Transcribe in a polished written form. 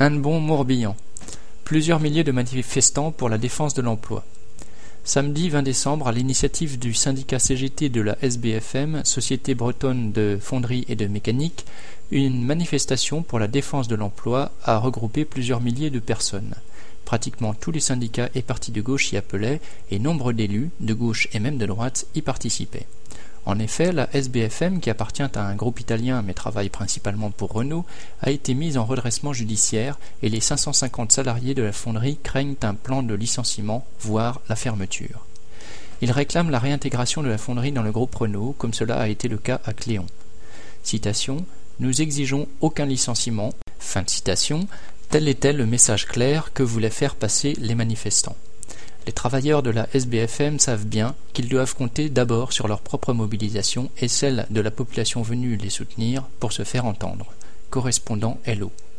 Hennebont-Morbihan. Plusieurs milliers de manifestants pour la défense de l'emploi. Samedi 20 décembre, à l'initiative du syndicat CGT de la SBFM, Société bretonne de fonderie et de mécanique, une manifestation pour la défense de l'emploi a regroupé plusieurs milliers de personnes. Pratiquement tous les syndicats et partis de gauche y appelaient et nombre d'élus, de gauche et même de droite, y participaient. En effet, la SBFM, qui appartient à un groupe italien mais travaille principalement pour Renault, a été mise en redressement judiciaire et les 550 salariés de la fonderie craignent un plan de licenciement, voire la fermeture. Ils réclament la réintégration de la fonderie dans le groupe Renault, comme cela a été le cas à Cléon. Citation : « Nous exigeons aucun licenciement. » Fin de citation. Tel était le message clair que voulaient faire passer les manifestants. Les travailleurs de la SBFM savent bien qu'ils doivent compter d'abord sur leur propre mobilisation et celle de la population venue les soutenir pour se faire entendre. Correspondant Hello.